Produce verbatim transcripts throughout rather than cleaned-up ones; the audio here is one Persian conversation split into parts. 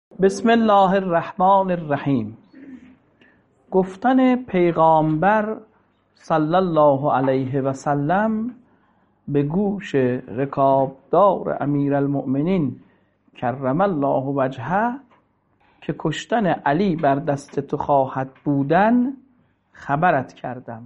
بسم الله الرحمن الرحیم. گفتن پیغامبر صلی الله علیه و سلم به گوش رکابدار امیرالمؤمنین کرم الله وجهه که کشتن علی بر دست تو خواهد بودن خبرت کردم.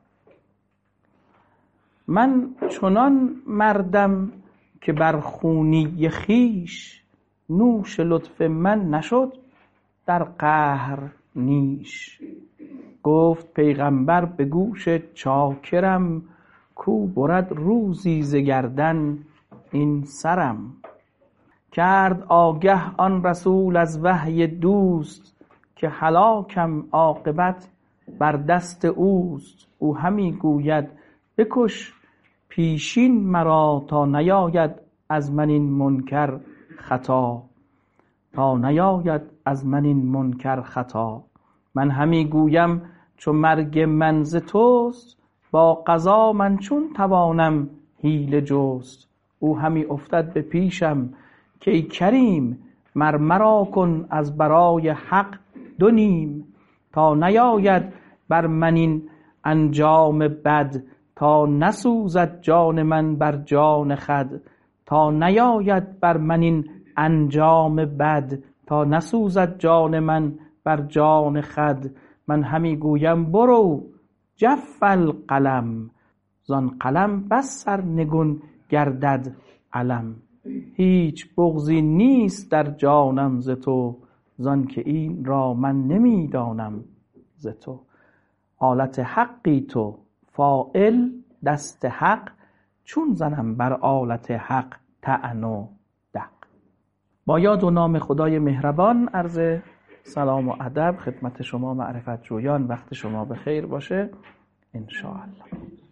من چنان مردم که بر خونی خویش نوش لطف من نشد در قهر نیش. گفت پیغمبر به گوش چاکرم کو برد روزی ز گردن این سرم. کرد آگه آن رسول از وحی دوست که هلاکم عاقبت بر دست اوست. او همی گوید بکش پیشین مرا تا نیاید از من این منکر خطا. تا نیاید از من این منکر خطا. من همی گویم چو مرگ من ز توست با قضا من چون توانم حیله جست. او همی افتد به پیشم که ای کریم مر مرا کن از برای حق دو نیم. تا نیاید بر من این انجام بد تا نسوزد جان من بر جان خود. تا نیاید بر من این انجام بد تا نسوزد جان من بر جان خود. من همی گویم برو جف القلم زان قلم بس سرنگون گردد علم. هیچ بغضی نیست در جانم ز تو زان که این را من نمیدانم ز تو. آلت حقی تو فاعل دست حق چون زنم بر آلت حق طعن و دق. با یاد و نام خدای مهربان عرض سلام و ادب خدمت شما معرفت جویان. وقت شما به خیر باشه انشاءالله.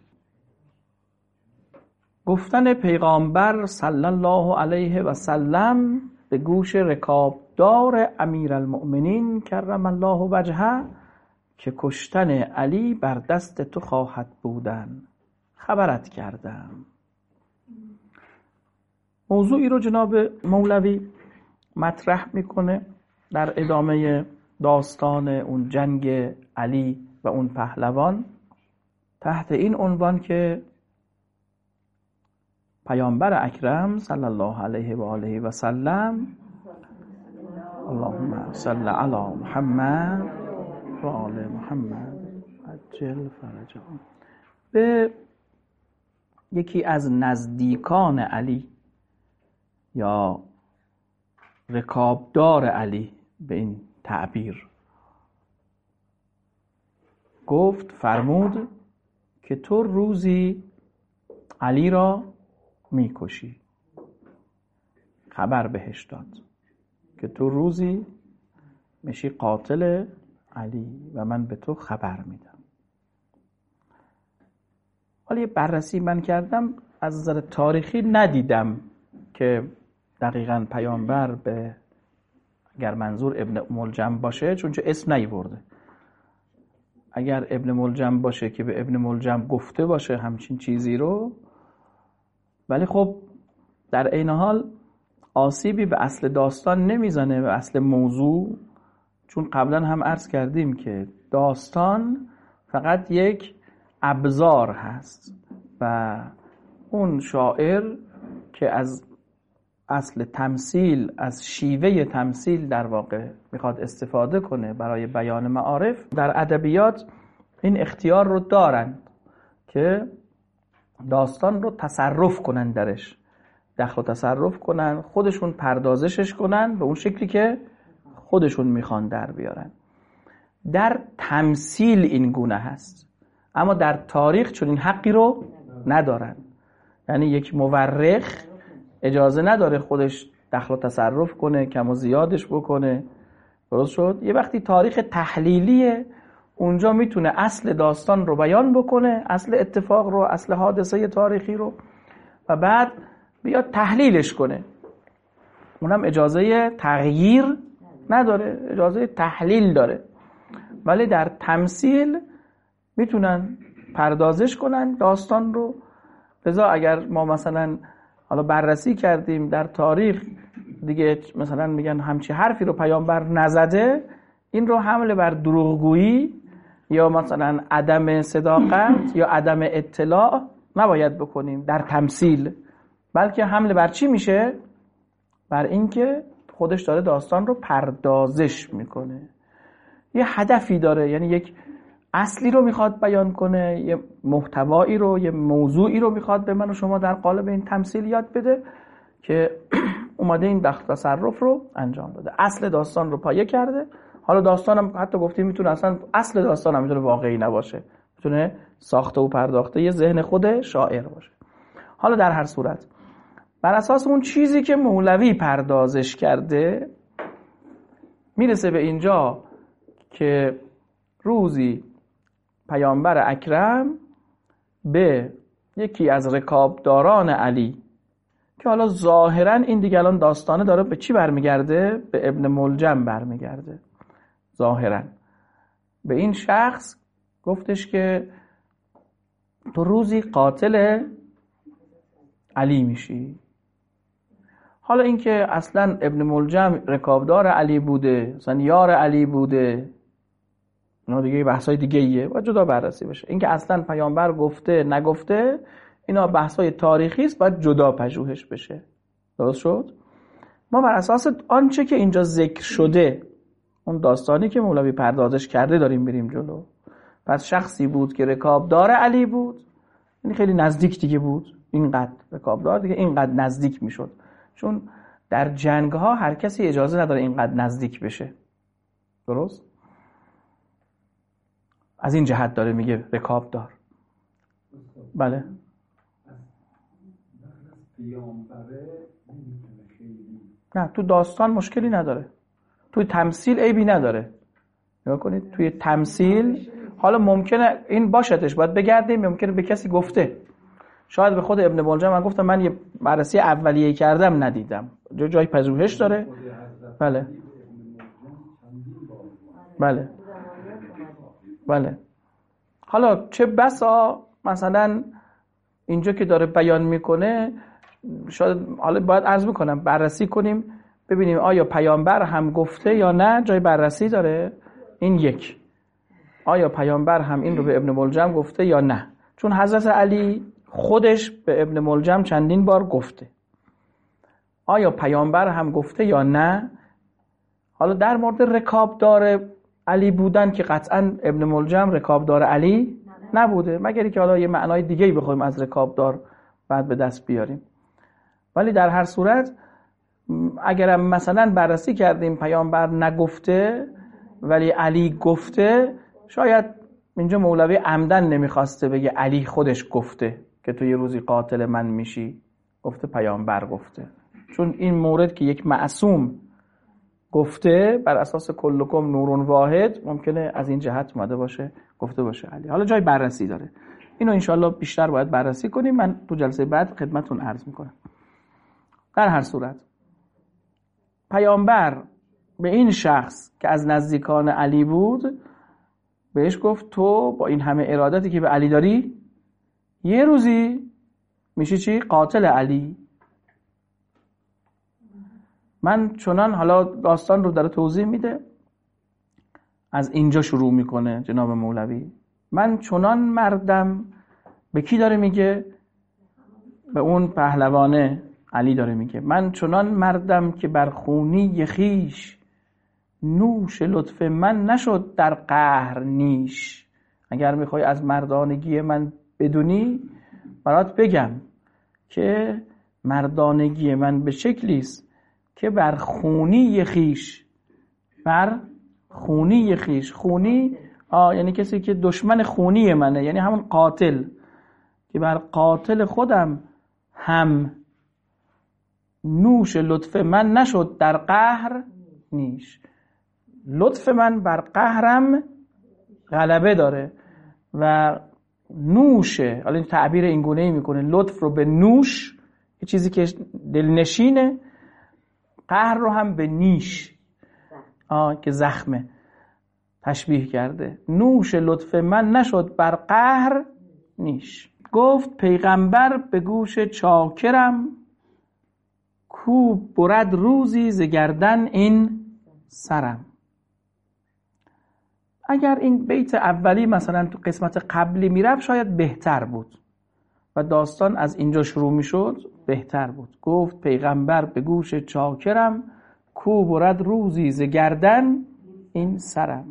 گفتن پیغامبر صلی الله علیه و سلم به گوش رکابدار امیرالمؤمنین کرم الله وجهه که کشتن علی بر دست تو خواهد بودن خبرت کردم. موضوعی رو جناب مولوی مطرح میکنه در ادامه داستان اون جنگ علی و اون پهلوان تحت این عنوان که پیامبر اکرم صلی الله علیه و آله و سلم اللهم صل علی محمد و آل محمد عجل فرجهم به یکی از نزدیکان علی یا رکابدار علی به این تعبیر گفت فرمود که تو روزی علی را میکشی. خبر بهش داد که تو روزی میشی قاتل علی و من به تو خبر میدم. حالا یه بررسی من کردم از نظر تاریخی ندیدم که دقیقاً پیامبر به اگر منظور ابن ملجم باشه چون چه اسم نیورده. اگر ابن ملجم باشه که به ابن ملجم گفته باشه همچین چیزی رو، ولی خب در عین حال آسیبی به اصل داستان نمیزنه، به اصل موضوع. چون قبلا هم عرض کردیم که داستان فقط یک ابزار هست و اون شاعر که از اصل تمثیل، از شیوه تمثیل در واقع میخواد استفاده کنه برای بیان معارف، در ادبیات این اختیار رو دارن که داستان رو تصرف کنن، درش دخل و تصرف کنن، خودشون پردازشش کنن به اون شکلی که خودشون میخوان در بیارن. در تمثیل این گونه هست، اما در تاریخ چون این حقی رو ندارن. یعنی یک مورخ اجازه نداره خودش دخل و تصرف کنه، کم و زیادش بکنه. درست شد؟ یه وقتی تاریخ تحلیلیه اونجا میتونه اصل داستان رو بیان بکنه، اصل اتفاق رو، اصل حادثه تاریخی رو، و بعد بیاد تحلیلش کنه. اونم اجازه تغییر نداره، اجازه تحلیل داره. ولی در تمثیل میتونن پردازش کنن داستان رو. لذا اگر ما مثلا حالا بررسی کردیم در تاریخ دیگه مثلا میگن همچی حرفی رو پیامبر نزده، این رو حمله بر دروغگویی یا مثلا عدم صداقت یا عدم اطلاع نباید بکنیم در تمثیل، بلکه حمله بر چی میشه؟ بر اینکه خودش داره داستان رو پردازش میکنه، یه هدفی داره، یعنی یک اصلی رو میخواد بیان کنه، یه محتوایی رو، یه موضوعی رو میخواد به من و شما در قالب این تمثیل یاد بده که اومده این بخت تصرف رو انجام داده، اصل داستان رو پایه کرده. حالا داستانم حتی گفتیم میتونه اصلا اصل داستان هم میتونه واقعی نباشه، میتونه ساخته و پرداخته یه ذهن خود شاعر باشه. حالا در هر صورت بر اساس اون چیزی که مولوی پردازش کرده میرسه به اینجا که روزی پیامبر اکرم به یکی از رکابداران علی که حالا ظاهرا این دیگه الان داستانه داره به چی برمیگرده؟ به ابن ملجم برمیگرده. ظاهرا به این شخص گفتش که تو روزی قاتل علی میشی. حالا اینکه اصلا ابن ملجم رکابدار علی بوده، اصلا یار علی بوده، اینا دیگه بحثای دیگه ایه و جدا بررسی بشه. اینکه اصلا پیامبر گفته نگفته، اینا بحثای تاریخی است، باید جدا پژوهش بشه. درست شد؟ ما بر اساس آنچه که اینجا ذکر شده، اون داستانی که مولوی پردازش کرده داریم میریم جلو. پس شخصی بود که رکابدار علی بود، یعنی خیلی نزدیک دیگه بود، اینقدر رکابدار دیگه اینقدر نزدیک میشد، چون در جنگ ها هر کسی اجازه نداره اینقدر نزدیک بشه. درست؟ از این جهت داره میگه رکابدار. بله. نه تو داستان مشکلی نداره، توی تمثیل عیبی نداره. نگاه کنید توی تمثیل حالا ممکنه این باشدش، باید بگردیم، ممکنه به کسی گفته، شاید به خود ابن ملجم من گفتم من یه بررسی اولیه کردم ندیدم، جای جای پژوهش داره. بله بله بله. حالا چه بسا مثلا اینجا که داره بیان میکنه، شاید حالا باید عرض میکنم بررسی کنیم ببینیم آیا پیامبر هم گفته یا نه، جای بررسی داره. این یک، آیا پیامبر هم این رو به ابن ملجم گفته یا نه، چون حضرت علی خودش به ابن ملجم چندین بار گفته. آیا پیامبر هم گفته یا نه؟ حالا در مورد رکابدار علی بودن که قطعا ابن ملجم رکابدار علی نبوده، مگر که حالا یه معنای دیگه‌ای بخوایم از رکابدار بعد به دست بیاریم. ولی در هر صورت اگرم مثلا بررسی کردیم پیامبر نگفته ولی علی گفته، شاید اینجا مولوی عمدن نمیخواسته بگه علی خودش گفته که تو یه روزی قاتل من میشی، گفته پیامبر گفته، چون این مورد که یک معصوم گفته بر اساس کلکم نورون واحد، ممکنه از این جهت اومده باشه گفته باشه علی. حالا جای بررسی داره، اینو انشالله بیشتر باید بررسی کنیم، من تو جلسه بعد خدمتون عرض میکنم. در هر صورت پیامبر به این شخص که از نزدیکان علی بود بهش گفت تو با این همه ارادتی که به علی داری یه روزی میشی چی؟ قاتل علی. من چنان، حالا داستان رو داره توضیح میده، از اینجا شروع میکنه جناب مولوی، من چنان مردم، به کی داره میگه؟ به اون پهلوانه علی داره میگه، من چنان مردم که بر خونی خویش نوش لطف من نشد در قهر نیش. اگر میخوای از مردانگی من بدونی، برات بگم که مردانگی من به شکلی است که بر خونی خویش، بر خونی خویش، خونی آه یعنی کسی که دشمن خونی منه، یعنی همون قاتل، که بر قاتل خودم هم نوش لطف من نشد در قهر نیش. لطف من بر قهرم غلبه داره و نوشه، حالا این تعبیر این گونه‌ای میکنه، لطف رو به نوش، یه چیزی که دلنشینه، قهر رو هم به نیش آه که زخمه تشبیه کرده. نوش لطف من نشد بر قهر نیش. گفت پیغمبر به گوش چاکرم کو برد روزی ز گردن این سرم. اگر این بیت اولی مثلا تو قسمت قبلی میرفت شاید بهتر بود و داستان از اینجا شروع میشد بهتر بود. گفت پیغمبر به گوش چاکرم، کو برد روزی ز گردن این سرم.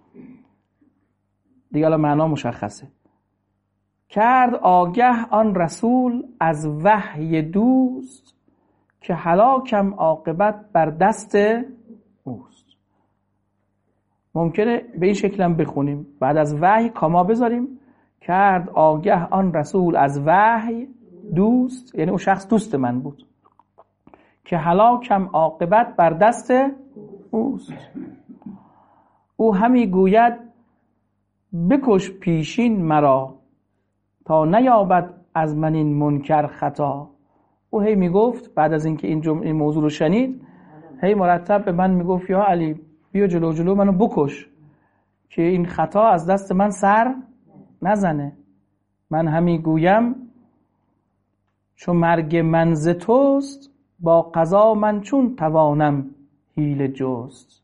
دیگه الان معنا مشخصه. کرد آگه آن رسول از وحی دوست، که هلاکم عاقبت بر دست اوست. ممکنه به این شکلم بخونیم، بعد از وحی کاما بذاریم. کرد آگه آن رسول از وحی دوست، یعنی اون شخص دوست من بود، که هلاکم عاقبت بر دست اوست. او همی گوید بکش پیشین مرا، تا نیابد از من این منکر خطا. او هی میگفت بعد از اینکه این جمله این موضوع رو شنید، هی مرتب به من میگفت یا علی بیا جلو جلو منو بکش که این خطا از دست من سر نزنه. من همی گویم چون مرگ من ز توست، با قضا من چون توانم حیله جست.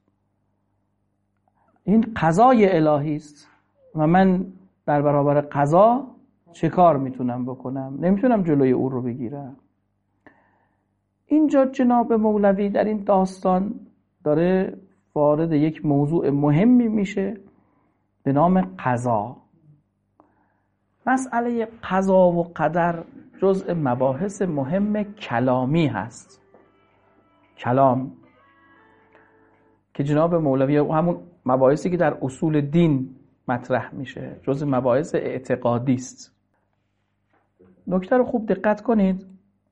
این قضای الهی است و من در برابر قضا چه کار میتونم بکنم؟ نمیتونم جلوی او رو بگیرم. اینجا جناب مولوی در این داستان داره وارد یک موضوع مهمی میشه به نام قضا. مسئله قضا و قدر جزء مباحث مهم کلامی هست. کلام که جناب مولوی همون مباحثی که در اصول دین مطرح میشه جزء مباحث اعتقادی است. نکته رو خوب دقت کنید.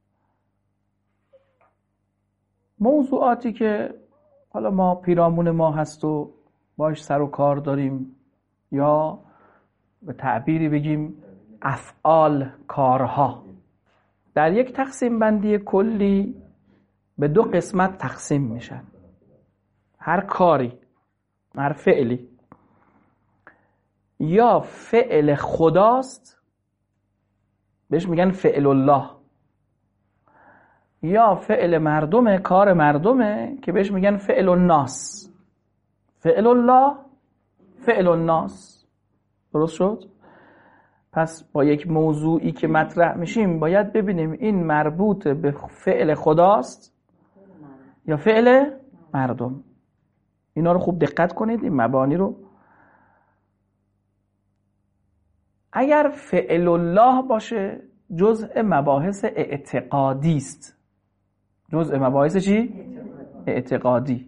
موضوعاتی که حالا ما پیرامون ما هست و باش سر و کار داریم، یا به تعبیری بگیم افعال، کارها، در یک تقسیم بندی کلی به دو قسمت تقسیم میشن. هر کاری، هر فعلی، یا فعل خداست بهش میگن فعل الله، یا فعل مردمه، کار مردمه که بهش میگن فعل الناس. فعل الله، فعل الناس. درست شد؟ پس با یک موضوعی که مطرح میشیم باید ببینیم این مربوط به فعل خداست یا فعل مردم. اینا رو خوب دقت کنید، این مبانی رو. اگر فعل الله باشه جزء مباحث اعتقادی است. جزء مباحث چی؟ اعتقادی.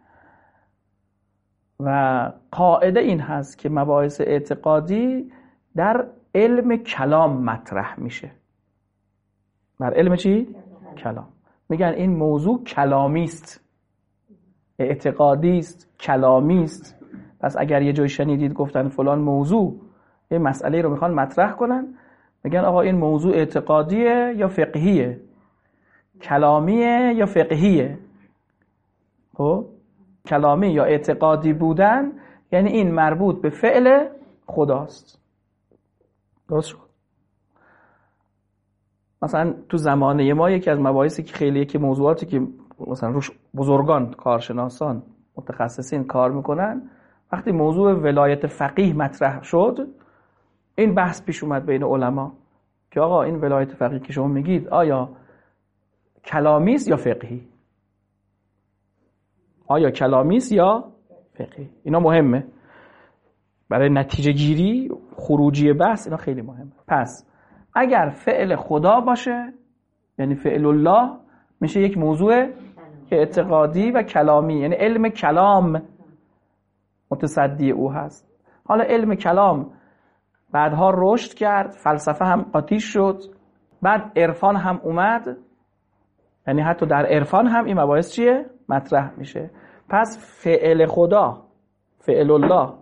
و قاعده این هست که مباحث اعتقادی در علم کلام مطرح میشه. در علم چی؟ کلام. میگن این موضوع کلامی است، اعتقادی است، کلامی است. پس اگر یه جای شنیدید گفتن فلان موضوع یه مسئله رو میخوان مطرح کنن، میگن آقا این موضوع اعتقادیه یا فقهیه، کلامیه یا فقهیه. خب کلامی یا اعتقادی بودن یعنی این مربوط به فعل خداست. درست شد؟ مثلا تو زمانه ما یکی از مباحثی که خیلی یکی موضوعاتی که مثلا روش بزرگان، کارشناسان، متخصصین کار میکنن، وقتی موضوع ولایت فقیه مطرح شد این بحث پیش اومد بین علما که آقا این ولایت فقیه که شما میگید آیا کلامی است یا فقهی؟ آیا کلامی است یا فقهی؟ اینا مهمه برای نتیجه گیری، خروجی بحث، اینا خیلی مهمه. پس اگر فعل خدا باشه یعنی فعل الله میشه یک موضوع اعتقادی و کلامی، یعنی علم کلام متصدی او هست. حالا علم کلام بعدها رشد کرد، فلسفه هم آتیش شد، بعد عرفان هم اومد، یعنی حتی در عرفان هم این مباحث چیه؟ مطرح میشه. پس فعل خدا، فعل الله،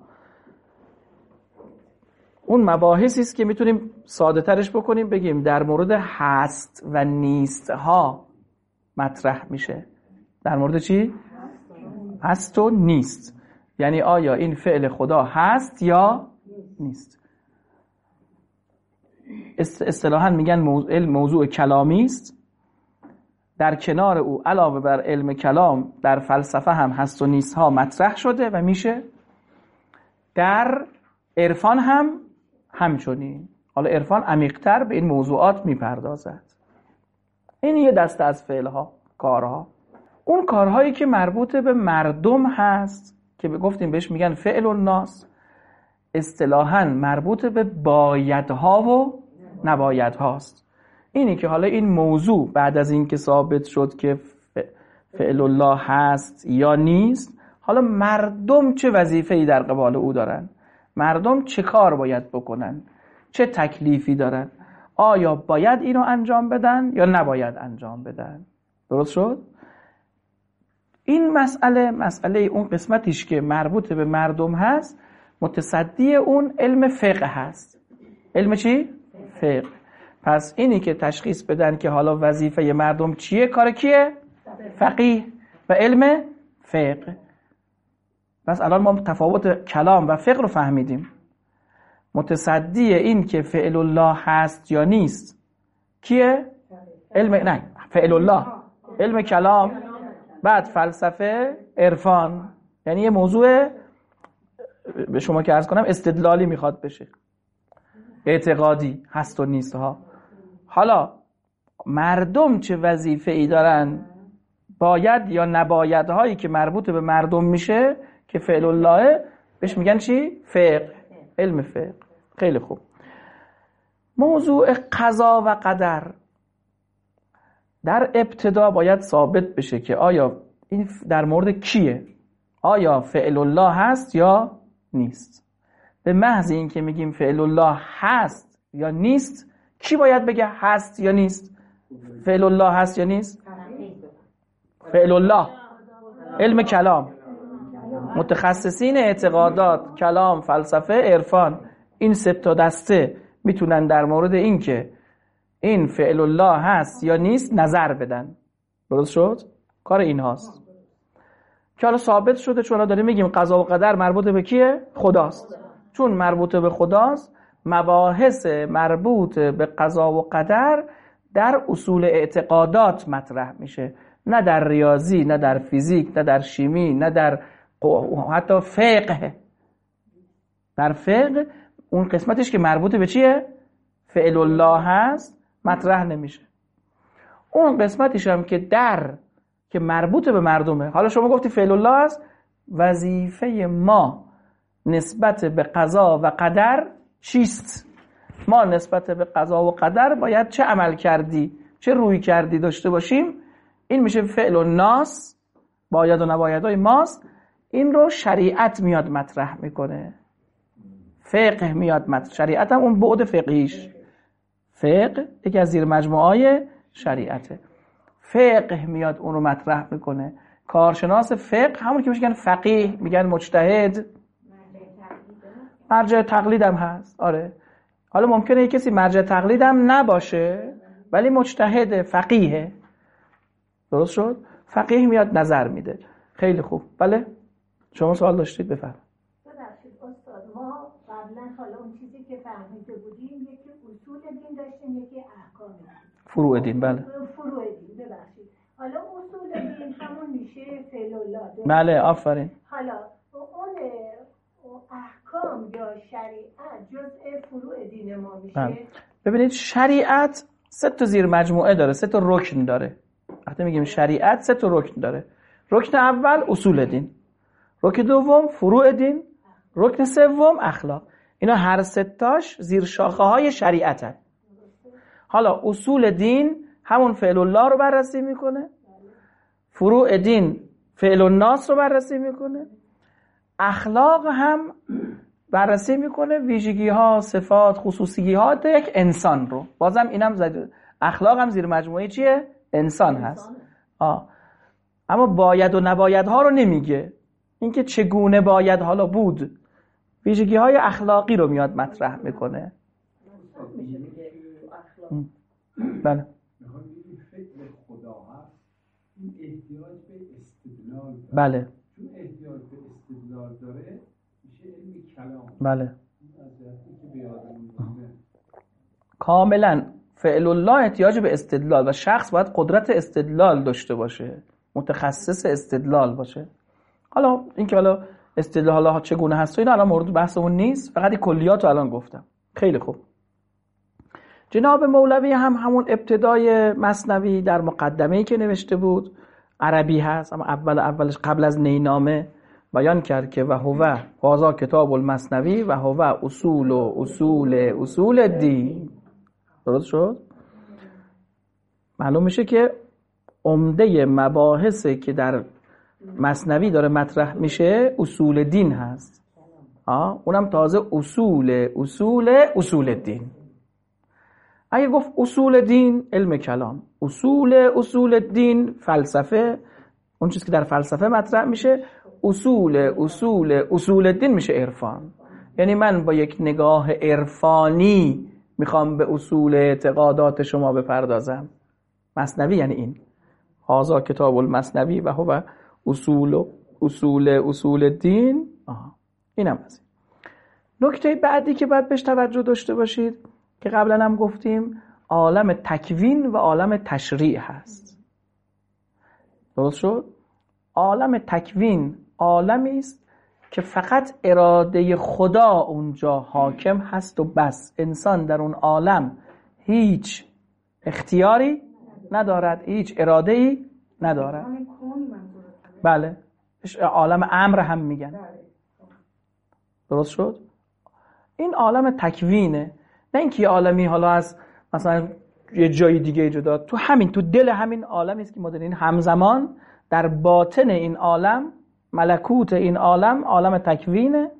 اون مباحثی است که میتونیم ساده ترش بکنیم بگیم در مورد هست و نیست ها مطرح میشه. در مورد چی؟ هست و نیست. یعنی آیا این فعل خدا هست یا نیست. اصطلاحاً میگن موضوع, موضوع کلامی است در کنار او علاوه بر علم کلام در فلسفه هم هست و نیست ها مطرح شده و میشه. در عرفان هم همچنین. حالا عرفان عمیق‌تر به این موضوعات میپردازد. این یه دسته از فعلها، کارها. اون کارهایی که مربوط به مردم هست که گفتیم بهش میگن فعل الناس، اصطلاحاً مربوط به بایدها و نبایدهاست. اینی که حالا این موضوع بعد از این که ثابت شد که فعل الله هست یا نیست، حالا مردم چه وظیفه‌ای در قبال او دارن، مردم چه کار باید بکنن، چه تکلیفی دارن، آیا باید اینو انجام بدن یا نباید انجام بدن. درست شد؟ این مسئله مسئله اون قسمتیش که مربوط به مردم هست، متصدی اون علم فقه هست. علم چی؟ فقه. پس اینی که تشخیص بدن که حالا وظیفه مردم چیه، کار کیه؟ فقیه و علم فقه. پس الان ما تفاوت کلام و فقه رو فهمیدیم. متصدی این که فعل الله هست یا نیست کیه؟ علم نه فعل الله، علم کلام، بعد فلسفه، عرفان. یعنی یه موضوع به شما که عرض کنم استدلالی میخواد بشه، اعتقادی هست و نیست ها. حالا مردم چه وظیفه ای دارن، باید یا نباید هایی که مربوط به مردم میشه که فعل الله، بهش میگن چی؟ فقه، علم فقه. خیلی خوب. موضوع قضا و قدر در ابتدا باید ثابت بشه که آیا این در مورد کیه، آیا فعل الله هست یا نیست. به محض این که میگیم فعل الله هست یا نیست، کی باید بگه هست یا نیست؟ فعل الله هست یا نیست؟ فعل الله، علم کلام، متخصصین اعتقادات، کلام، فلسفه، عرفان، این سه تا دسته میتونن در مورد این که این فعل الله هست یا نیست نظر بدن. درست شد؟ کار این هاست که حالا ثابت شده. چون داریم میگیم قضا و قدر مربوط به کیه؟ خداست. چون مربوط به خداست، مباحث مربوط به قضا و قدر در اصول اعتقادات مطرح میشه، نه در ریاضی، نه در فیزیک، نه در شیمی، نه در حتی فقه. در فقه اون قسمتش که مربوط به چیه؟ فعل الله هست مطرح نمیشه. اون قسمتش هم که در که مربوط به مردمه، حالا شما گفتی فعل الله هست، وظیفه ما نسبت به قضا و قدر چیست؟ ما نسبت به قضا و قدر باید چه عمل کردی، چه روی کردی داشته باشیم. این میشه فعل الناس، باید و نبایدهای ماست. این رو شریعت میاد مطرح میکنه، فقه میاد مطرح. شریعت هم اون بعد فقهیش، فقه یکی از زیر مجموعهای شریعته، فقه میاد اون رو مطرح میکنه. کارشناس فقه همون که میگن فقیه، میگن مجتهد، مرجع تقلید هم هست. آره، حالا ممکنه یک کسی مرجع تقلید هم نباشه ولی مجتهد، فقیه. درست شد؟ فقیه میاد نظر میده. خیلی خوب. بله شما سوال داشتید؟ بفرمایید. ببخشید استاد، ما قبلا حالا اون چیزی که فهمیده بودیم یکی اصول دین داشتیم، یکی احکام دین، فروع دین. بله فروع دین. ببخشید حالا اصول دین همون میشه فعل الله. بله آفرین. حالا اون احکام یا شریعت جزء فروع دین ما میشه. بله. ببینید شریعت سه تا زیر مجموعه داره، سه تا رکن داره. وقتی میگیم شریعت سه تا رکن داره. رکن اول اصول دین، رکن دوم فروع دین، رکن سوم اخلاق. اینا هر سه تاش زیر شاخه های شریعتن. حالا اصول دین همون فعل الله رو بررسی میکنه، فروع دین فعل الناس رو بررسی میکنه، اخلاق هم بررسی میکنه ویژگی ها، صفات، خصوصیات یک انسان رو. بازم اینم زد... اخلاق هم زیر مجموعه چیه؟ انسان هست. آه. اما باید و نباید ها رو نمیگه. اینکه چگونه باید حالا بود، ویژگی های اخلاقی رو میاد مطرح میکنه. بله. بله. چون احتیاج به استدلال داره میشه علم کلام. بله. کاملا فعل الله احتیاج به استدلال و شخص باید قدرت استدلال داشته باشه، متخصص استدلال باشه. حالا اینکه حالا استدلال ها چگونه هست و اینا الان مورد بحثمون نیست، فقط این کلیات رو الان گفتم. خیلی خوب. جناب مولوی هم همون ابتدای مثنوی در مقدمه‌ای که نوشته بود عربی هست، اما اول اولش قبل از نینامه بیان کرد که و هو هذا کتاب المثنوی و هو اصول و اصول اصول الدین. درست شد؟ معلوم میشه که عمده مباحثی که در مثنوی داره مطرح میشه اصول دین هست. آه اونم تازه اصول اصول اصول الدین. اگه گفت اصول دین علم کلام، اصول اصول دین فلسفه، اون چیزی که در فلسفه مطرح میشه، اصول اصول اصول الدین میشه عرفان. یعنی من با یک نگاه عرفانی میخوام به اصول اعتقادات شما بپردازم. مثنوی یعنی این هذا کتاب المثنوی و هو اصول اصول اصول الدین. آها اینم از این. نکته بعدی که باید بهش توجه داشته باشید که قبلا هم گفتیم عالم تکوین و عالم تشریع هست. درست شد؟ عالم تکوین عالمی است که فقط اراده خدا اونجا حاکم هست و بس. انسان در اون عالم هیچ اختیاری ندارد، هیچ اراده‌ای ندارد. بله، عالم امر هم میگن. درست شد؟ این عالم تکوینه، نه اینکه یه عالمی حالا از مثلا یه جای دیگه ایجاد داد. تو همین تو دل همین عالمی است که ما داریم همزمان در باطن این عالم، ملکوت این عالم، عالم تکوینه.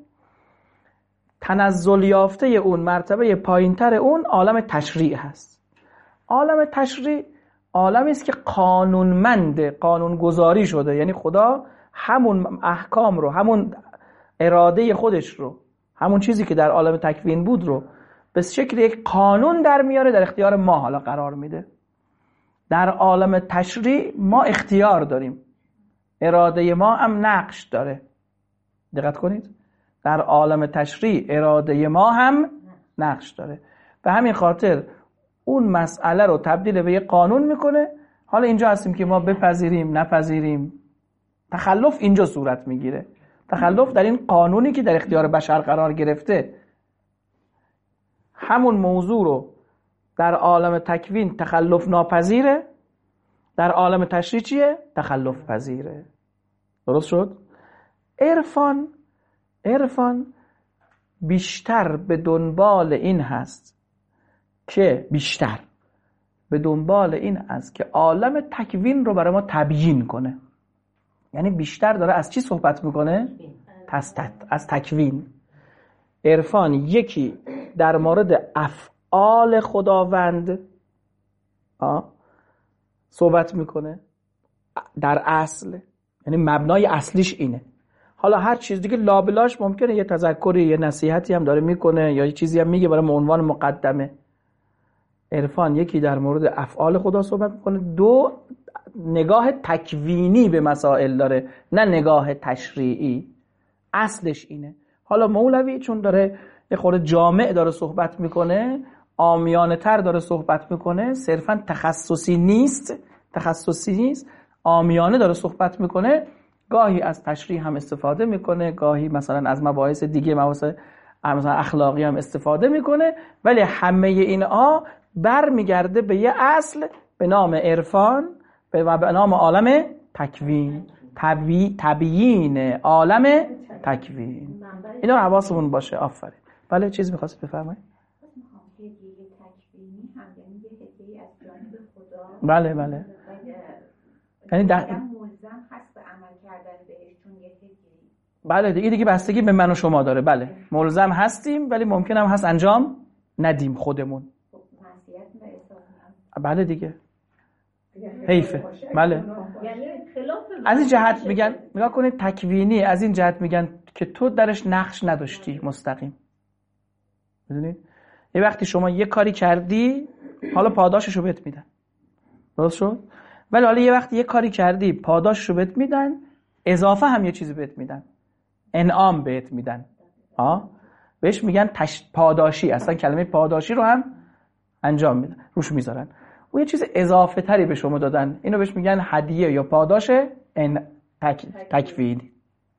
تنزل یافته اون، مرتبه پایینتر اون عالم تشریع هست. عالم تشریع عالمی است که قانونمند، قانون گذاری شده. یعنی خدا همون احکام رو، همون اراده خودش رو، همون چیزی که در عالم تکوین بود رو به شکل یک قانون در میاره، در اختیار ما حالا قرار میده. در عالم تشریع ما اختیار داریم، اراده ما هم نقش داره. دقت کنید، در عالم تشریع اراده ما هم نقش داره. به همین خاطر اون مسئله رو تبدیل به یک قانون میکنه. حالا اینجا هستیم که ما بپذیریم نپذیریم، تخلف اینجا صورت میگیره. تخلف در این قانونی که در اختیار بشر قرار گرفته. همون موضوع رو در عالم تکوین تخلف ناپذیره، در عالم تشریع چیه؟ تخلف پذیره. درست شد؟ عرفان عرفان بیشتر به دنبال این هست که بیشتر به دنبال این است که عالم تکوین رو برای ما تبیین کنه. یعنی بیشتر داره از چی صحبت میکنه؟ از تکوین. عرفان یکی در مورد افعال خداوند آه صحبت میکنه در اصل، یعنی مبنای اصلیش اینه. حالا هر چیز دیگه لابلاش ممکنه یه تذکری، یه نصیحتی هم داره میکنه یا یه چیزی هم میگه برای عنوان مقدمه. عرفان یکی در مورد افعال خدا صحبت میکنه، دو نگاه تکوینی به مسائل داره، نه نگاه تشریعی. اصلش اینه. حالا مولوی چون داره یه خورده جامع داره صحبت میکنه، عامیانه تر داره صحبت میکنه، صرفا تخصصی نیست، تخصصی نیست، عامیانه داره صحبت میکنه. گاهی از تشریح هم استفاده میکنه، گاهی مثلا از مباحث دیگه، مباحث مثلا اخلاقی هم استفاده میکنه، ولی همه اینها برمیگرده به یه اصل به نام عرفان و به نام عالم تکوین، تبی... تبیین عالم تکوین. اینا رو حواسمون باشه. آفرین. بله چیزی می‌خواستید بفرمایید؟ بله بله. یعنی در ملزم هست به عمل کردن بهشون یه هدیه. بله دیگه دیگه بستگی به من و شما داره. بله ملزم هستیم ولی ممکن هم هست انجام ندیم خودمون. بله دیگه حیفه. بله از این جهت میگن، نگاه کنید تکوینی، از این جهت میگن که تو درش نقش نداشتی مستقیم. میدونید یه وقتی شما یه کاری کردی حالا پاداششو بهت میدن. درست شد؟ ولی حالا یه وقتی یه کاری کردی پاداششو بهت میدن، اضافه هم یه چیزی بهت میدن، انعام بهت میدن. ها بهش میگن تش... پاداشی. اصلا کلمه پاداشی رو هم انجام میدن، روش میذارن. اون یه چیز اضافه تری به شما دادن، اینو بهش میگن هدیه یا پاداش این تک... تکفیری.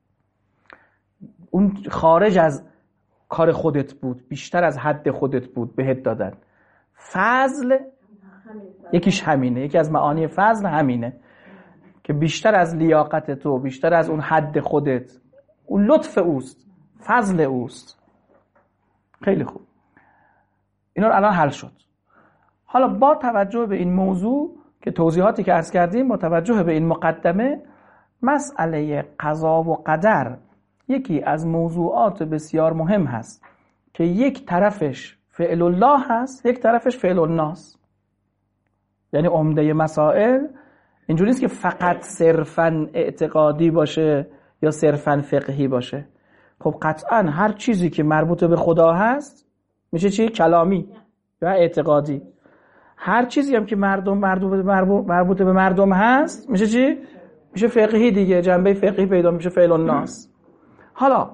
اون خارج از کار خودت بود، بیشتر از حد خودت بود، بهت دادن. فضل یکیش همینه، یکی از معانی فضل همینه که بیشتر از لیاقت تو، بیشتر از اون حد خودت، اون لطف اوست، فضل اوست. خیلی خوب، اینا رو الان حل شد. حالا با توجه به این موضوع که توضیحاتی که عرض کردیم، با توجه به این مقدمه، مسئله قضا و قدر یکی از موضوعات بسیار مهم هست که یک طرفش فعل الله هست، یک طرفش فعل الناس. یعنی عمده مسائل اینجوری نیست که فقط صرفاً اعتقادی باشه یا صرفاً فقهی باشه. خب قطعاً هر چیزی که مربوط به خدا هست میشه چی؟ کلامی یا اعتقادی. هر چیزی هم که مردم مربوط مربوط به مردم هست میشه چی؟ میشه فقهی دیگه، جنبه فقهی پیدا میشه، فعل الناس. حالا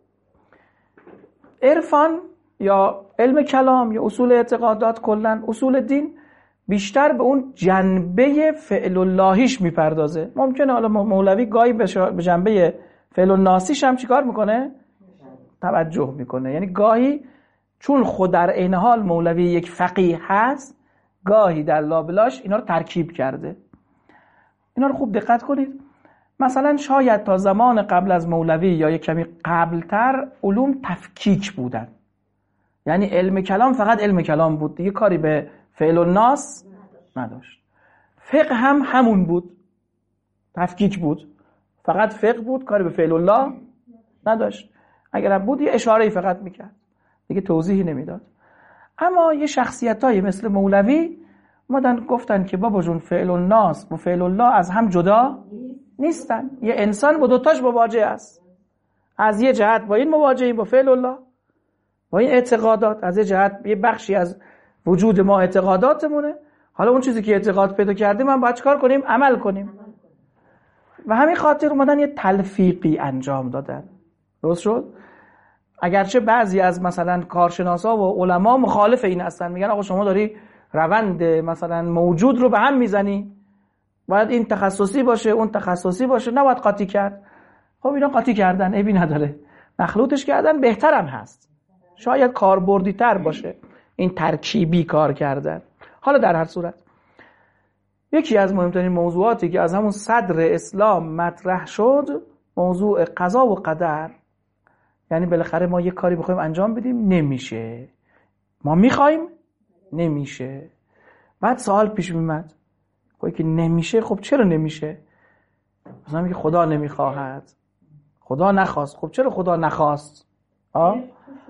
عرفان یا علم کلام یا اصول اعتقادات، کلا اصول دین، بیشتر به اون جنبه فعل اللهیش میپردازه. ممکنه حالا مولوی گاهی به جنبه فعل الناسیش هم چیکار میکنه؟ توجه میکنه. یعنی گاهی چون خود در عین حال مولوی یک فقیه هست، گاهی در لابلاش اینا رو ترکیب کرده. اینا رو خوب دقت کنید. مثلا شاید تا زمان قبل از مولوی یا یک کمی قبلتر علوم تفکیک بودن، یعنی علم کلام فقط علم کلام بود دیگه، کاری به فعل الناس نداشت. فقه هم همون بود، تفکیک بود، فقط فقه بود، کاری به فعل الله نداشت. اگر بود یه اشاره‌ای فقط میکرد دیگه، توضیحی نمیداد. اما یه شخصیتایی مثل مولوی اومدن گفتن که بابا جون فعل الناس و فعل الله از هم جدا نیستن. یه انسان با دوتاش مواجه است. از یه جهت با این مواجهیم با فعل الله، با این اعتقادات، از یه جهت یه بخشی از وجود ما اعتقاداتمونه. حالا اون چیزی که اعتقاد پیدا کردیم هم باید چیکار کنیم؟ عمل کنیم. و همین خاطر اومدن یه تلفیقی انجام دادن. درست شد؟ اگرچه بعضی از مثلا کارشناسا و علما مخالف این هستن، میگن آقا شما داری روند مثلا موجود رو به هم میزنی، باید این تخصصی باشه اون تخصصی باشه، نباید قاطی کرد. خب اینا قاطی کردن، عیبی نداره، مخلوطش کردن، بهترم هست، شاید کاربردی تر باشه این ترکیبی کار کردن. حالا در هر صورت یکی از مهمترین موضوعاتی که از همون صدر اسلام مطرح شد موضوع قضا و قدر. یعنی بالاخره ما یه کاری بخوایم انجام بدیم نمیشه، ما میخوایم نمیشه. بعد سوال پیش میمد خب که نمیشه، خب چرا نمیشه؟ مثلا میگه خدا نمیخواهد، خدا نخواست. خب چرا خدا نخواست؟ آه؟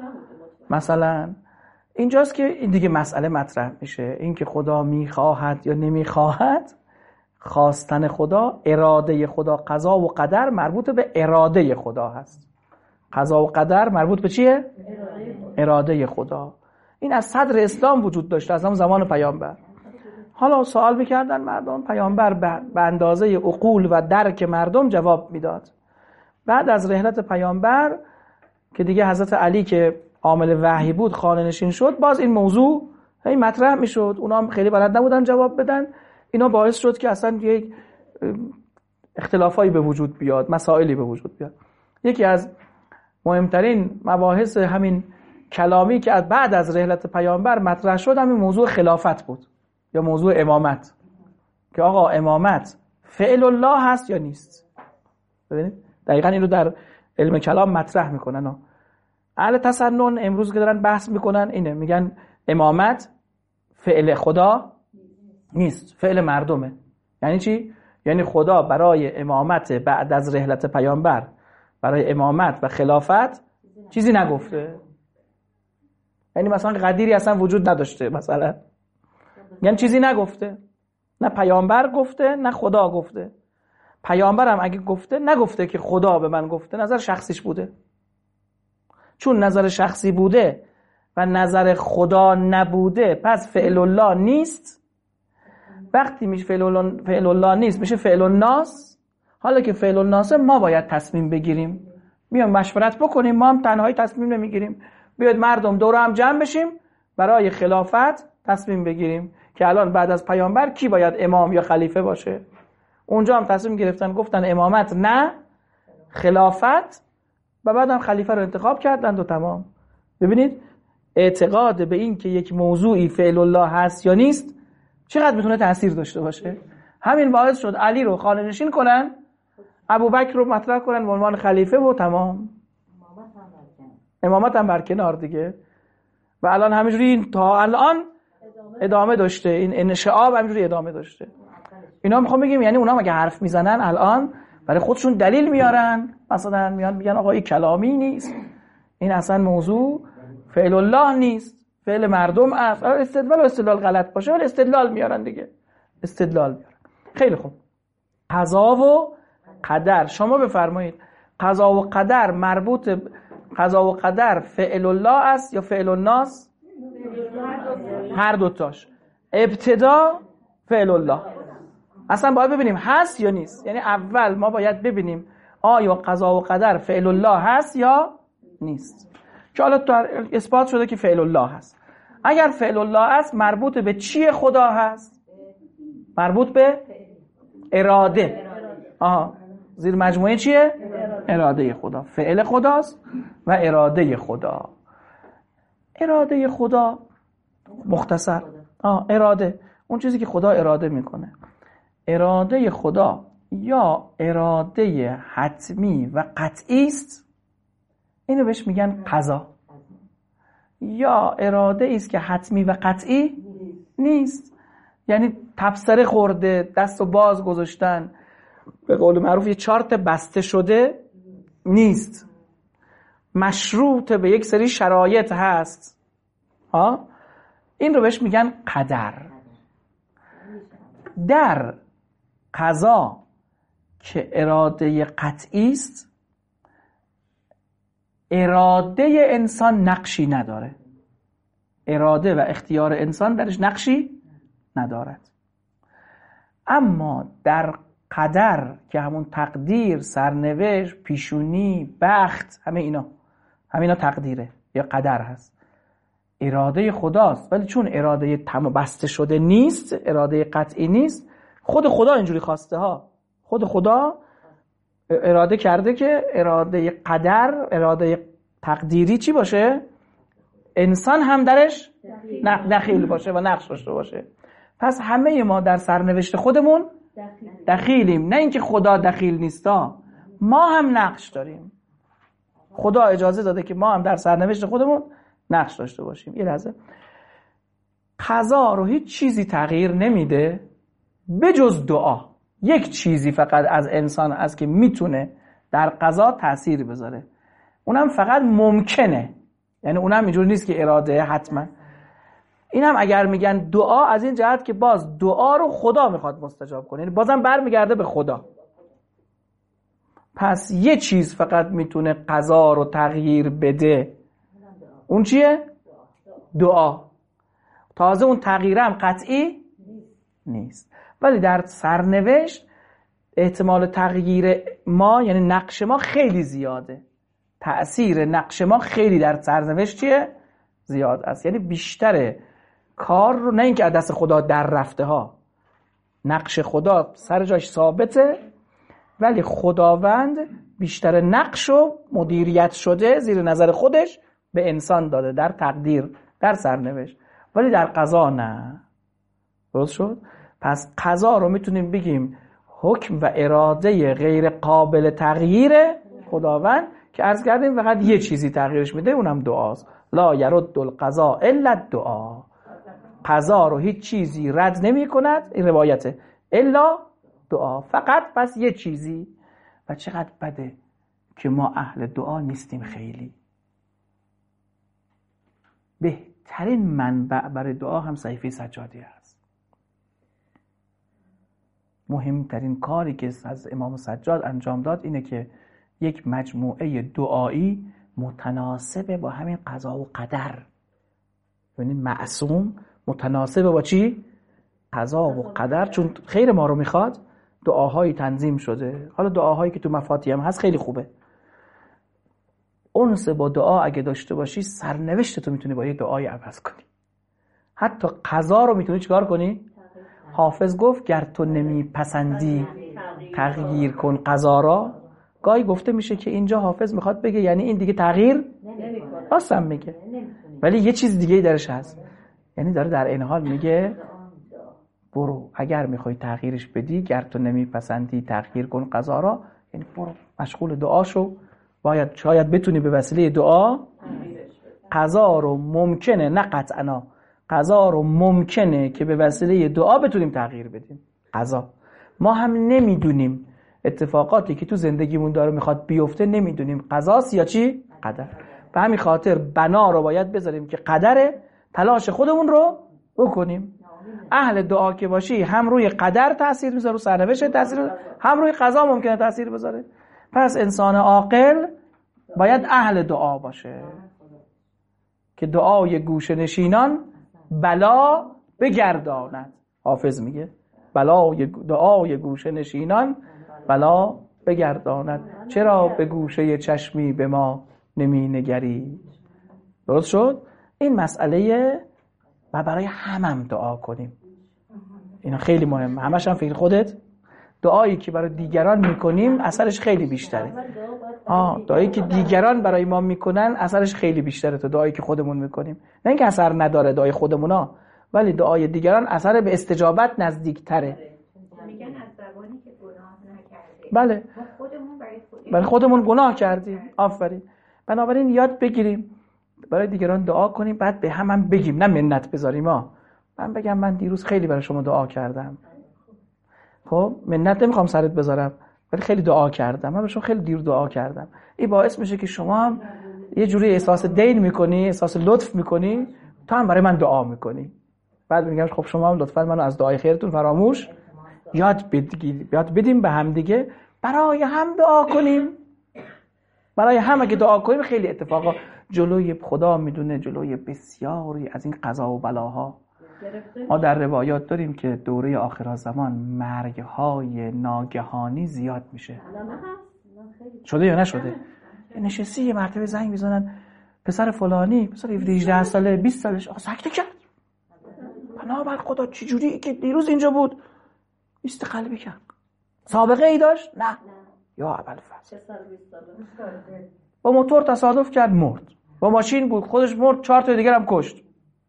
مثلا اینجاست که این دیگه مسئله مطرح میشه، این که خدا میخواهد یا نمیخواهد، خواستن خدا، اراده خدا. قضا و قدر مربوط به اراده خدا هست. قضا و قدر مربوط به چیه؟ اراده خدا. این از صدر اسلام وجود داشته، از همون زمان پیامبر. حالا سوال میکردن مردم، پیامبر به اندازه عقول و درک مردم جواب میداد. بعد از رحلت پیامبر که دیگه حضرت علی که عامل وحی بود خانه نشین شد، باز این موضوع هی مطرح میشد. اونا هم خیلی بلد نبودن جواب بدن. اینا باعث شد که اصلا یک اختلافایی به وجود بیاد، مسائلی به وجود بیاد. یکی از مهمترین مباحث همین کلامی که بعد از رحلت پیامبر مطرح شد همین موضوع خلافت بود یا موضوع امامت، که آقا امامت فعل الله هست یا نیست. ببینید دقیقاً این رو در علم کلام مطرح میکنن. اهل تسنن امروز که دارن بحث میکنن اینه، میگن امامت فعل خدا نیست، فعل مردمه. یعنی چی؟ یعنی خدا برای امامت بعد از رحلت پیامبر، برای امامت و خلافت چیزی نگفته. یعنی مثلا قدیری اصلا وجود نداشته، مثلا یعنی چیزی نگفته، نه پیامبر گفته نه خدا گفته. پیامبر هم اگه گفته نگفته که خدا به من گفته، نظر شخصیش بوده. چون نظر شخصی بوده و نظر خدا نبوده پس فعل الله نیست. وقتی میشه فعل الله, فعل الله نیست میشه فعل الناس. حالا که فعل الناس ما باید تصمیم بگیریم، میام مشورت بکنیم، ما هم تنهایی تصمیم نمیگیریم. بیاید مردم دور هم جمع بشیم برای خلافت تصمیم بگیریم که الان بعد از پیامبر کی باید امام یا خلیفه باشه. اونجا هم تصمیم گرفتن گفتن امامت نه، خلافت، و بعدم خلیفه رو انتخاب کردند و تمام. ببینید اعتقاد به این که یک موضوعی فعل الله هست یا نیست چقدر میتونه تأثیر داشته باشه. همین باعث شد علی رو خانه نشین کنن، ابوبکر رو مطرح کنن به عنوان خلیفه و تمام. امامت هم برکنار دیگه. و الان همینجوری تا الان ادامه داشته، این انشعاب همینجوری ادامه داشته. اینا میخوام بگیم یعنی اونا مگه حرف میزنن الان برای خودشون دلیل میارن، مثلا میان میگن آقا این کلامی نیست، این اصلا موضوع فعل الله نیست، فعل مردم است. استدلال و استدلال غلط باشه ولی استدلال میارن دیگه، استدلال میارن. خیلی خوب. قضا و قدر، شما بفرمایید قضا و قدر مربوط، قضا و قدر فعل الله است یا فعل الناس؟ هر دوتاش. ابتدا فعل الله. اصلا باید ببینیم هست یا نیست. یعنی اول ما باید ببینیم آیا قضا و قدر فعل الله هست یا نیست. که حالا اثبات شده که فعل الله هست. اگر فعل الله است مربوط به چی خدا هست؟ مربوط به اراده. آها، زیر مجموعه چیه؟ اراده خدا. فعل خداست و اراده خدا. اراده خدا مختصر آه اراده، اون چیزی که خدا اراده میکنه. اراده خدا یا اراده حتمی و قطعی است، اینو بهش میگن قضا. یا اراده است که حتمی و قطعی نیست، یعنی تبصره خورده، دست و باز گذاشتن، به قول معروف یه چارت بسته شده نیست، مشروط به یک سری شرایط هست. ها، این رو بهش میگن قدر. در قضا که اراده قطعی است، اراده انسان نقشی نداره، اراده و اختیار انسان درش نقشی ندارد. اما در قدر که همون تقدیر، سرنوشت، پیشونی، بخت، همه اینا همه اینا تقدیره یا قدر هست، اراده خداست. ولی چون اراده تمام بسته شده نیست، اراده قطعی نیست، خود خدا اینجوری خواسته ها، خود خدا اراده کرده که اراده قدر، اراده تقدیری چی باشه؟ انسان هم درش دخیل باشه و نقش داشته باشه. پس همه ما در سرنوشت خودمون دخیلیم، نه اینکه خدا دخیل نیستا، ما هم نقش داریم. خدا اجازه داده که ما هم در سرنوشت خودمون نقش داشته باشیم. یه لحظه، قضا رو هیچ چیزی تغییر نمیده بجز دعا. یک چیزی فقط از انسان است که میتونه در قضا تأثیر بذاره، اونم فقط ممکنه، یعنی اونم اینجوری نیست که اراده حتما. اینم اگر میگن دعا، از این جهت که باز دعا رو خدا میخواد مستجاب کنه، یعنی بازم برمیگرده به خدا. پس یه چیز فقط میتونه قضا رو تغییر بده، اون چیه؟ دعا. تازه اون تغییر هم قطعی نیست، ولی در سرنوشت احتمال تغییر ما، یعنی نقش ما خیلی زیاده، تأثیر نقش ما خیلی در سرنوشت چیه؟ زیاد است. یعنی بیشتر کار رو، نه اینکه از دست خدا در رفته ها، نقش خدا سر جاش ثابته، ولی خداوند بیشتر نقش و مدیریت شده زیر نظر خودش به انسان داده در تقدیر، در سرنوشت، ولی در قضا نه. درست شد؟ پس قضا رو میتونیم بگیم حکم و اراده غیر قابل تغییر خداوند که عرض کردیم فقط یه چیزی تغییرش میده، اونم دعاست. لا یرد القضا الا الدعا. قضا رو هیچ چیزی رد نمی کند، این روایته، الا دعا، فقط بس یه چیزی. و چقدر بده که ما اهل دعا نیستیم. خیلی بهترین منبع برای دعا هم صحیفه سجادی است. مهمترین کاری که از امام سجاد انجام داد اینه که یک مجموعه دعایی متناسب با همین قضا و قدر، یعنی معصوم متناسب با چی؟ قضا و قدر، چون خیر ما رو میخواد، دعاهایی تنظیم شده. حالا دعاهایی که تو مفاتیح هم هست خیلی خوبه. انس با دعا اگه داشته باشی، سرنوشت تو میتونی با یه دعای عوض کنی. حتی قضا رو میتونی چیکار کنی؟ حافظ گفت گر تو نمیپسندی تغییر کن قضا را. گاهی گفته میشه که اینجا حافظ میخواد بگه یعنی این دیگه تغییر راستم میگه، ولی یه چیز دیگه درش هست، یعنی داره در این حال میگه برو اگر میخوای تغییرش بدی، گر تو نمیپسندی تغییر کن قضا را، یعنی برو مشغول دعا شو. باید شاید بتونی به وسیله دعا قضا رو ممکنه، نه قطعا، قضا رو ممکنه که به وسیله دعا بتونیم تغییر بدیم. قضا ما هم نمیدونیم، اتفاقاتی که تو زندگیمون داره میخواد بیفته نمیدونیم قضاست یا چی؟ قدر. به همین خاطر بنا رو باید بذاریم که قدره، تلاش خودمون رو بکنیم. اهل دعا که باشی هم روی قدر تأثیر میذاره، رو سرنوشت تأثیر میذاره، هم روی قضا ممکنه تأثیر بذاره. پس انسان عاقل باید اهل دعا باشه که دعای گوشه نشینان بلا بگرداند. حافظ میگه بلای دعای گوشه نشینان بلا بگرداند، چرا به گوشه چشمی به ما نمی نگری. درست شد؟ این مسئله و برای همم دعا کنیم، اینا خیلی مهم. همش هم فکر خودت دعایی که برای دیگران میکنیم اثرش خیلی بیشتره. آه دعایی که دیگران برای ما میکنن اثرش خیلی بیشتره تا دعایی که خودمون میکنیم. نه اینکه اثر نداره دعای خودمونا، ولی دعای دیگران اثر به استجابت نزدیکتره. میگن از زبانی که گناه نکردیم. بله. خودمون برای خودمون برای خودمون گناه کردیم. آفرین. بنابراین یاد بگیریم برای دیگران دعا کنیم، بعد به هم هم بگیم، نه منت بذاریم. ها من بگم من دیروز خیلی برای شما دعا کردم. خب منت نمیخوام سرت بذارم، ولی خیلی دعا کردم، من برای خیلی دیر دعا کردم. این باعث میشه که شما هم یه جوری احساس دین میکنی، احساس لطف میکنی، تو هم برای من دعا میکنی. بعد میگم خب شما هم لطفاً منو از دعای خیرتون فراموش یاد بدید، یاد بدیم به هم دیگه برای هم دعا کنیم. برای هم اگه دعا کنیم خیلی اتفاقا جلوی خدا میدونه، جلوی بسیاری از این قضا و بلاها. ما در روایات داریم که دوره آخرالزمان مرگ‌های ناگهانی زیاد میشه. شده یا نشده؟ نشستی یه مرتبه زنگ میزنن پسر فلانی، پسر هفده ساله بیست سالش آقا سکته کرد. بنابر خدا چه جوری که دیروز اینجا بود بیست قلبی کرد. سابقه ای داشت؟ نه. یا ابوالفضل با موتور تصادف کرد مرد، با ماشین بود خودش مرد، چهار تا دیگر هم کشت.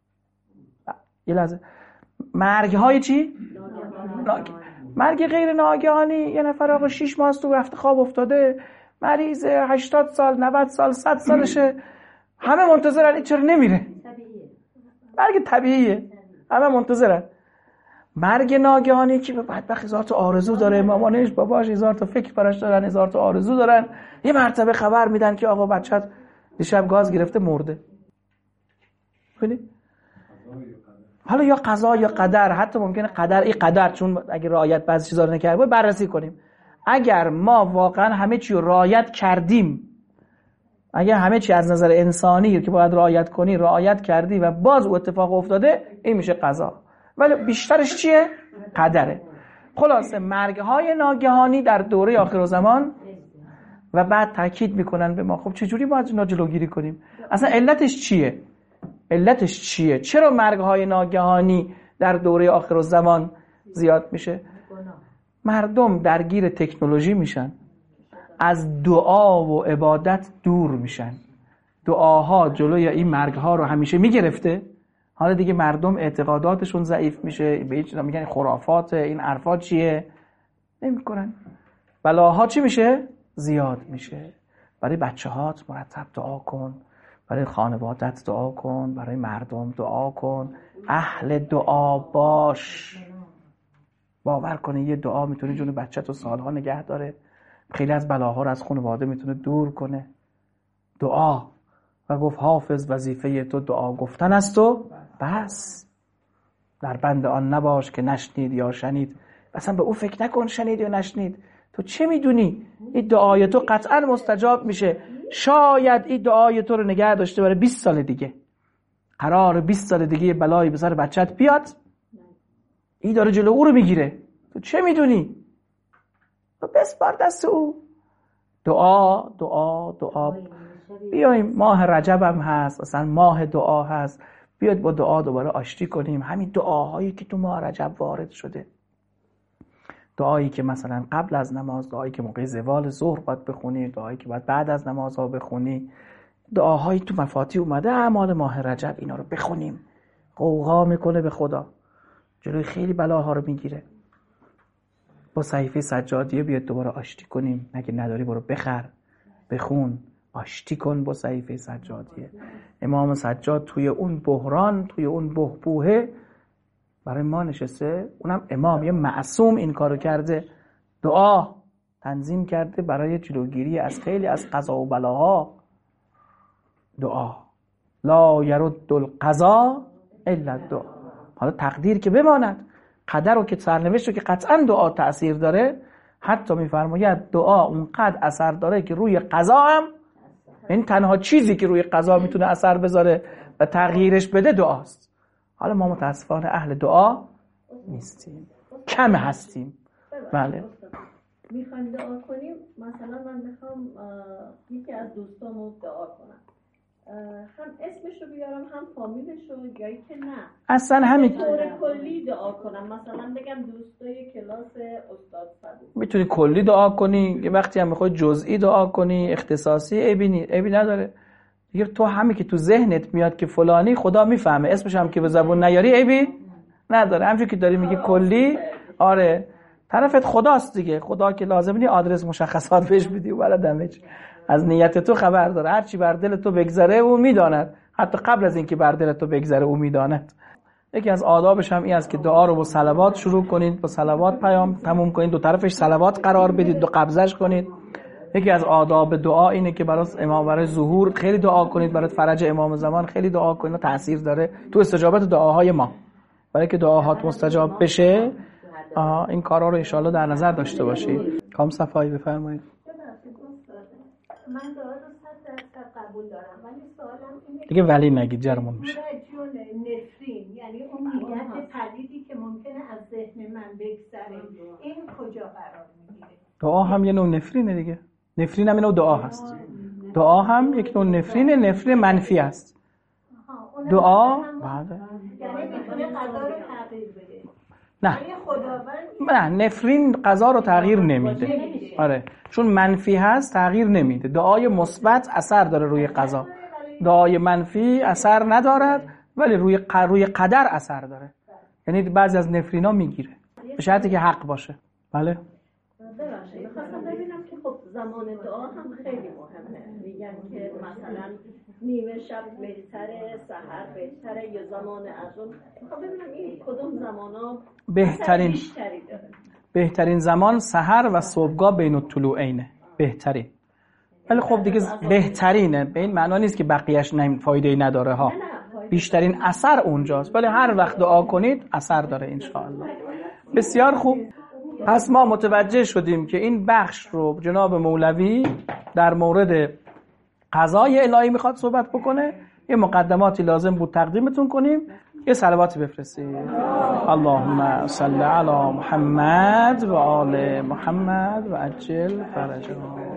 یه لحظه مرگ های چی؟ ناگه. مرگ غیر ناگهانی، یه نفر آقا شش ماه تو رفته خواب افتاده، مریض هشتاد سال نود سال صد سالشه، همه منتظرن این چرا نمیره. مرگ طبیعیه، همه منتظرن. مرگ ناگهانی که بدبخت هزار تا آرزو داره، مامانش باباش هزار تا فکر براش دارن، هزار تا آرزو دارن، یه مرتبه خبر میدن که آقا بچت دیشب گاز گرفته مرده. ببینید حالا یا قضا یا قدر، حتی ممکنه قدر ای قدر، چون اگه رعایت بعضی چیزا رو نکردیم باید بررسی کنیم. اگر ما واقعا همه چی رو رعایت کردیم، اگر همه چی از نظر انسانی که باید رعایت کنی رعایت کردی و باز او اتفاق افتاده، این میشه قضا. ولی بیشترش چیه؟ قدره. خلاصه مرگ‌های ناگهانی در دوره آخرالزمان و بعد تاکید میکنن به ما خب چجوری باید اینا جلوگیری کنیم؟ اصلا علتش چیه؟ علتش چیه؟ چرا مرگ‌های ناگهانی در دوره آخرالزمان زیاد میشه؟ مردم درگیر تکنولوژی میشن، از دعا و عبادت دور میشن. دعاها جلوی این مرگ‌ها رو همیشه میگرفته. حالا دیگه مردم اعتقاداتشون ضعیف میشه، به هیچ میگن خرافات، این حرفا چیه؟ نمیکنن. بلاها چی میشه؟ زیاد میشه. برای بچه‌هات مرتب دعا کن، برای خانوادت دعا کن، برای مردم دعا کن، اهل دعا باش. باور کنه یه دعا میتونه جون بچت رو سالها نگه داره، خیلی از بلاها رو از خانواده میتونه دور کنه. دعا. و گفت حافظ وظیفه تو دعا گفتن است و بس، در بند آن نباش که نشنید یا شنید. اصلا به او فکر نکن شنید یا نشنید، تو چه میدونی؟ این دعای تو قطعا مستجاب میشه. شاید این دعای تو رو نگه داشته برای بیست سال دیگه، قرار بیست سال دیگه بلایی به سر بچت بیاد، این داره جلو او رو میگیره، تو چه میدونی؟ تو بسپار دست او. دعا دعا دعا. بیایم ماه رجب هم هست، اصلا ماه دعا هست، بیاید با دعا دوباره آشتی کنیم. همین دعاهایی که تو ماه رجب وارد شده، دعایی که مثلا قبل از نماز، دعایی که موقع زوال ظهر باید بخونی، دعایی که باید بعد از نماز ها بخونی، دعاهایی تو مفاتیح اومده اعمال ماه رجب، اینا رو بخونیم. قوقا میکنه به خدا، جلوی خیلی بلاها رو میگیره. با صحیفه سجادیه بیاد دوباره آشتی کنیم. اگه نداری برو بخر، بخون، آشتی کن با صحیفه سجادیه. امام سجاد توی اون بحران، توی اون بحبوحه برای ما نشسته. اونم امام، یه معصوم این کارو کرده، دعا تنظیم کرده برای جلوگیری از خیلی از قضا و بلاها. دعا لا یرد القضا الا الدعا. حالا تقدیر که بماند، قدر رو که سرنوشت رو که قطعا دعا تأثیر داره. حتی میفرماید دعا اونقدر اثر داره که روی قضا هم، این تنها چیزی که روی قضا میتونه اثر بذاره و تغییرش بده دعاست. حالا ما متاسفانه اهل دعا نیستیم، کم هستیم. بله میخوایم دعا کنیم. مثلا من میخوام یکی از دوستامو دعا کنم، هم اسمشو بیارم هم فامیلشو، یا که نه اصلا همین طور کلی دعا کنم، مثلا بگم دوستای کلاس استاد صدوق. میتونی کلی دعا کنی، یه وقتی هم میخوای جزئی دعا کنی، اختصاصی، عیبی نی عیبی نداره دیگه. تو همین که تو ذهنت میاد که فلانی، خدا میفهمه، اسمش هم که به زبون نیاری عیبی نداره. همین که داری میگی کلی، آره طرفت خداست دیگه. خدا که لازم نی آدرس مشخصات بهش بدی و بلدمه از نیت تو خبر داره. هر چی بر دل تو بگذره او میداند، حتی قبل از اینکه بر دل تو بگذره او میداند. یکی از آدابش هم این است که دعا رو با صلوات شروع کنید، با صلوات پیام تموم کنید، دو طرفش صلوات قرار بدید، دو قبضش کنید. یکی از آداب دعا اینه که برای امام، برای ظهور خیلی دعا کنید، برای فرج امام زمان خیلی دعا کنید. تاثیر داره تو استجابت دعاهای ما. برای که دعاهات مستجاب بشه، این کارا رو ان شاء الله در نظر داشته باشید. کام صفایی بفرمایید. من دعا رو صد درصد قبول دارم، ولی سوالم اینه دیگه ولی نگید جرمون میشه. جون نفرین، یعنی اون نیت پلیدی که ممکنه از ذهن من بگذره، این کجا قرار میگیره؟ دعا هم یه نوع نفرینه دیگه. نفرین هم یه نوع دعا هست. دعا هم یک نوع نفرینه، نفرین منفی است. دعا بله. یعنی میتونه قضا رو تغییر بده. نه نه، نفرین قضا رو تغییر نمیده. آره، چون منفی هست تغییر نمیده. دعای مثبت اثر داره روی قضا، دعای منفی اثر ندارد ولی روی روی قدر اثر داره. یعنی بعضی از نفرینا میگیره به شرطی که حق باشه. بله ببخشید می‌خواستم ببینم که خب زمان دعا هم خیلی مهمه. میگن که مثلا نیمه شب بهتره، سحر بهتره یا زمان عصر. می‌خوام ببینم این کدوم زمانا بهترین بیشتری داره. بهترین زمان سحر و صبحگاه بین الطلوعینه، بهترین. ولی خب دیگه بهترینه به این معنا نیست که بقیه‌اش نه فایده‌ای نداره ها. بیشترین اثر اونجاست، ولی هر وقت دعا کنید اثر داره ان شاء الله. بسیار خوب. پس ما متوجه شدیم که این بخش رو جناب مولوی در مورد قضای الهی میخواد صحبت بکنه. یه مقدماتی لازم بود تقدیمتون کنیم. یه صلواتی بفرستید. اللهم صل علی محمد و آل محمد و عجل فرجهم.